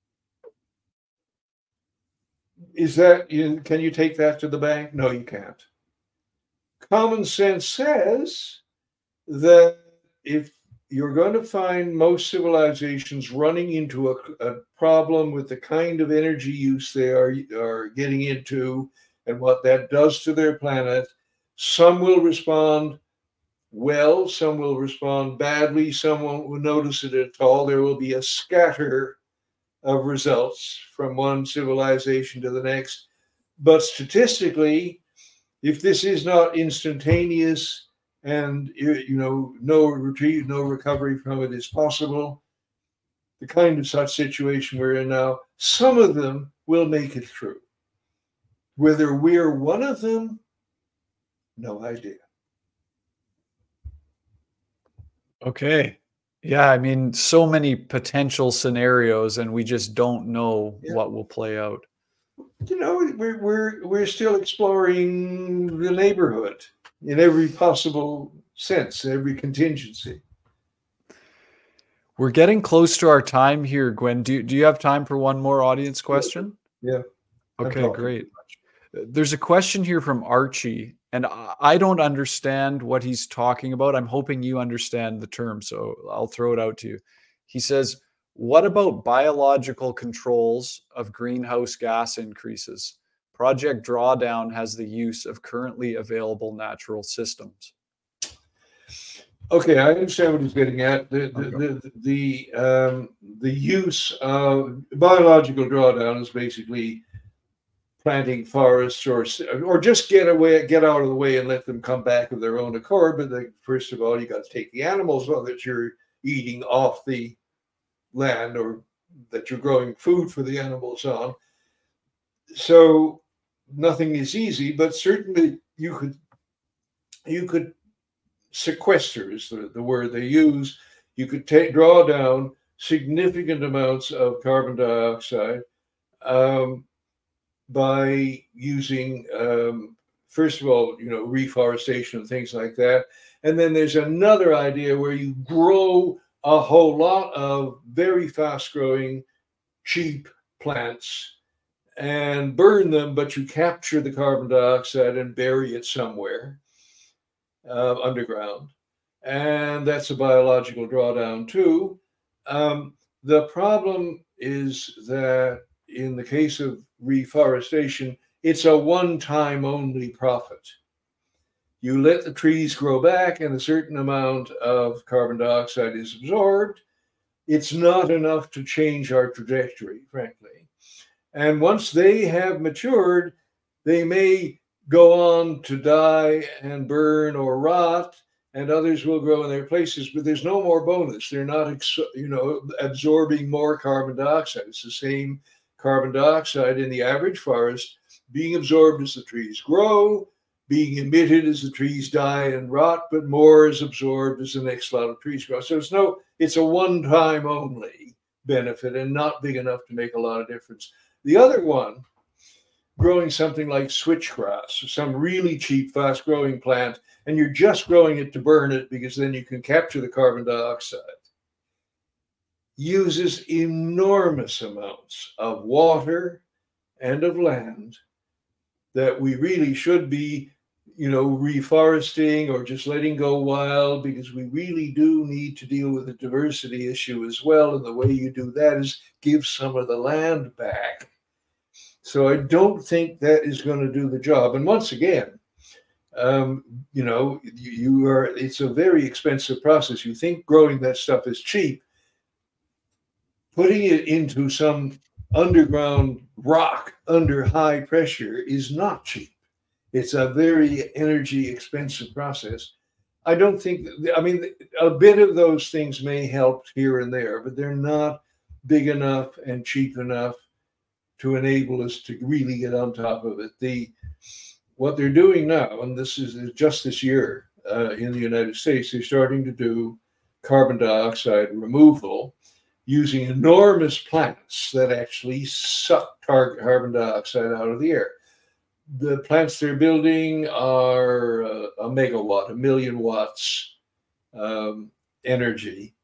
Can you take that to the bank? No, you can't. Common sense says that if you're going to find most civilizations running into a problem with the kind of energy use they are getting into and what that does to their planet, some will respond well, some will respond badly, some won't notice it at all. There will be a scatter of results from one civilization to the next. But statistically, if this is not instantaneous and no retreat, no recovery from it is possible, the kind of such situation we're in now, some of them will make it through. Whether we're one of them, no idea. Okay. Yeah, I mean, so many potential scenarios, and we just don't know what will play out. We're still exploring the neighborhood in every possible sense, every contingency. We're getting close to our time here, Gwen. Do you have time for one more audience question? Yeah. Okay, great. There's a question here from Archie, and I don't understand what he's talking about. I'm hoping you understand the term, so I'll throw it out to you. He says, what about biological controls of greenhouse gas increases? Project Drawdown has the use of currently available natural systems. Okay, I understand what he's getting at. The use of biological drawdown is basically planting forests or just get out of the way and let them come back of their own accord. But first of all, you got to take the animals that you're eating off the land or that you're growing food for the animals on. So nothing is easy, but certainly you could sequester is the word they use. You could draw down significant amounts of carbon dioxide by using, first of all, reforestation and things like that. And then there's another idea where you grow a whole lot of very fast-growing, cheap plants and burn them, but you capture the carbon dioxide and bury it somewhere underground. And that's a biological drawdown too. The problem is that in the case of reforestation, it's a one-time only profit. You let the trees grow back and a certain amount of carbon dioxide is absorbed. It's not enough to change our trajectory, frankly. And once they have matured, they may go on to die and burn or rot, and others will grow in their places, but there's no more bonus. They're not, absorbing more carbon dioxide. It's the same carbon dioxide in the average forest being absorbed as the trees grow, being emitted as the trees die and rot, but more is absorbed as the next lot of trees grow. So it's a one-time only benefit and not big enough to make a lot of difference. The other one, growing something like switchgrass, some really cheap, fast-growing plant, and you're just growing it to burn it because then you can capture the carbon dioxide, uses enormous amounts of water and of land that we really should be, reforesting or just letting go wild, because we really do need to deal with the diversity issue as well. And the way you do that is give some of the land back. So I don't think that is going to do the job. And once again, it's a very expensive process. You think growing that stuff is cheap. Putting it into some underground rock under high pressure is not cheap. It's a very energy expensive process. I don't think, a bit of those things may help here and there, but they're not big enough and cheap enough to enable us to really get on top of it. What they're doing now, and this is just this year in the United States, they're starting to do carbon dioxide removal using enormous plants that actually suck carbon dioxide out of the air. The plants they're building are a megawatt, 1 million watts energy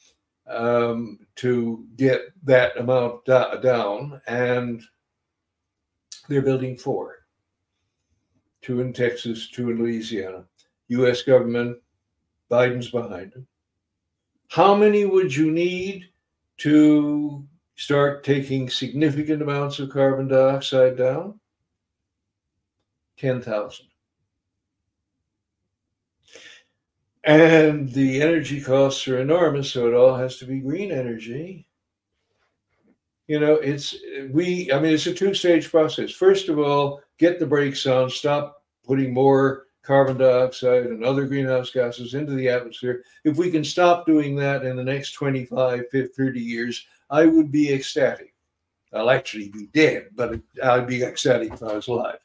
to get that amount down, and they're building 4. 2 in Texas, 2 in Louisiana. U.S. government, Biden's behind them. How many would you need to start taking significant amounts of carbon dioxide down? 10,000. And the energy costs are enormous, so it all has to be green energy. It's a 2-stage process. First of all, get the brakes on, stop putting more carbon dioxide and other greenhouse gases into the atmosphere. If we can stop doing that in the next 25, 30 years, I would be ecstatic. I'll actually be dead, but I'd be ecstatic if I was alive.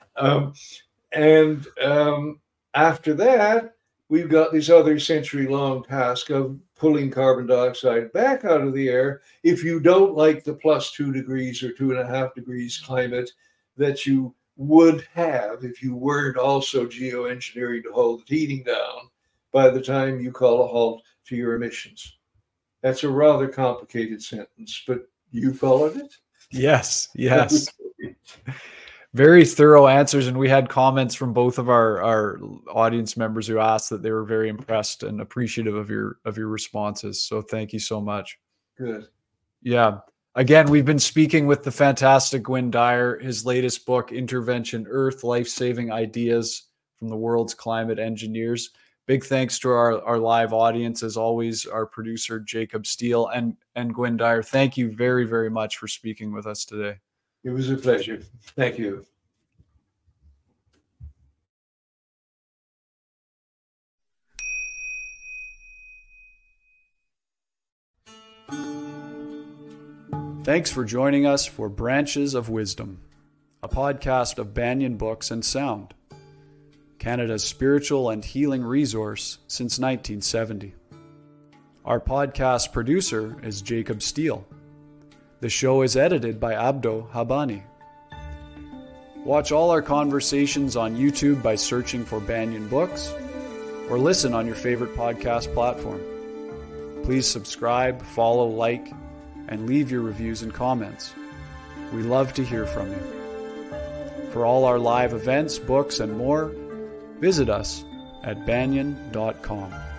After that, we've got this other century-long task of pulling carbon dioxide back out of the air. If you don't like the plus 2 degrees or 2.5 degrees climate that you would have if you weren't also geoengineering to hold the heating down by the time you call a halt to your emissions. That's a rather complicated sentence, but you followed it? Yes. Very thorough answers, and we had comments from both of our audience members who asked that they were very impressed and appreciative of your responses. So thank you so much. Good. Yeah. Again, we've been speaking with the fantastic Gwynne Dyer. His latest book, Intervention Earth: Life-Saving Ideas from the World's Climate Engineers. Big thanks to our live audience, as always, our producer, Jacob Steele, and Gwynne Dyer. Thank you very, very much for speaking with us today. It was a pleasure. Thank you. Thanks for joining us for Branches of Wisdom, a podcast of Banyan Books and Sound, Canada's spiritual and healing resource since 1970. Our podcast producer is Jacob Steele. The show is edited by Abdo Habani. Watch all our conversations on YouTube by searching for Banyan Books, or listen on your favorite podcast platform. Please subscribe, follow, like, and leave your reviews and comments. We love to hear from you. For all our live events, books, and more, visit us at banyan.com.